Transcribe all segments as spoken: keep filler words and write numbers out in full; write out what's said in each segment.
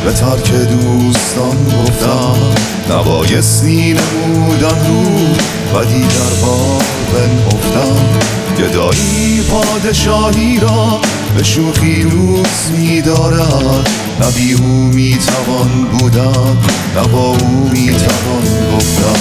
به ترک دوستان گفتم نبایستی نمودن رو و دیگر بار بنهفتم. گدایی پادشاهی را به شوخی دوست می دارد، نه بی او می توان بودن نه با او می توان گفتن.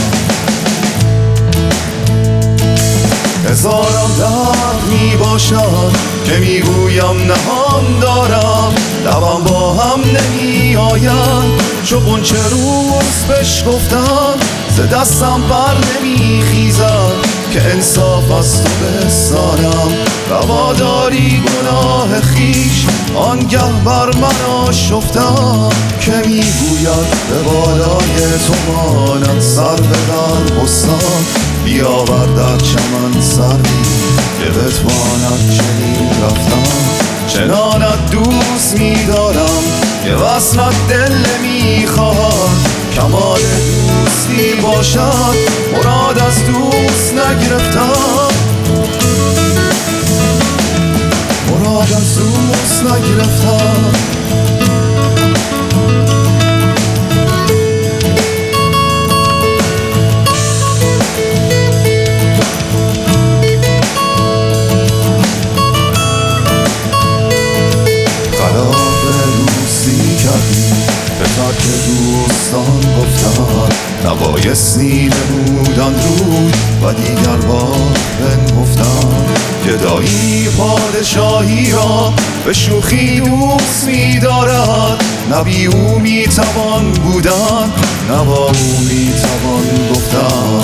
هزارم درد می باشد که می گویم نهان دارم، لبم با هم نمی آید چو غنچه روز بشکفتم. ز دستم بر نمی خیزد که انصاف از تو بستانم، روا داری گناه خیش آنگه بر من آشفتم. که می گوید به بالای تو ماند سر به در بستان، بیاور در چمن سری که بتواند چنین رفتم. چنانت دوست می دارم که وصلت دل نمی خواهد، کمال دوستی باشد مراد از دوست نگرفتم. مراد از دوست نگرفتم. که دوستان گفتن نبایستی نمودن روی و دیگر بار بنهفتم. گدایی پادشاهی را به شوخی دوست می دارد، نه بی او می توان بودن نه با او می توان گفتن.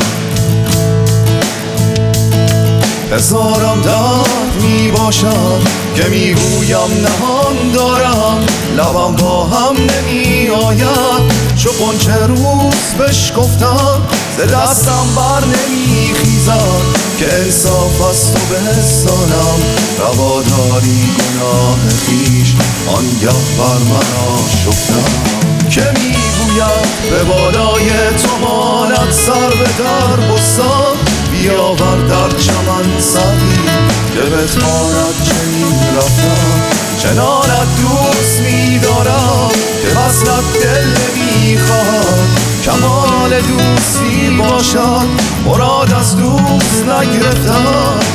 هزارم درد می باشد که می گویم نهان دارم، لبم با هم نمی آید چو غنچه روز بشکفتم. ز دستم بر نمی خیزد که انصاف از تو بستانم، روا داری گناه خیش آنگه بر من آشفتم. که می گوید به بالای تو ماند سر به در بستان، بیاور در چمن سری که بتواند چنین رفتم. چنانت دوست می دارم که وصلت دل نمی خواهد، کمال دوستی باشد مراد از دوست نگرفتم.